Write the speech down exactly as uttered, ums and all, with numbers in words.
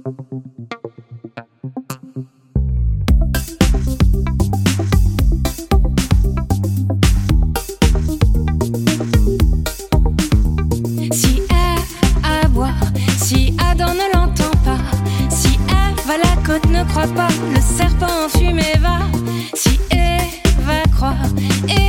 Si Ève à boire, si Adam ne l'entend pas, si Ève à la côte ne croit pas, le serpent en fumée va. Si Ève va croire, et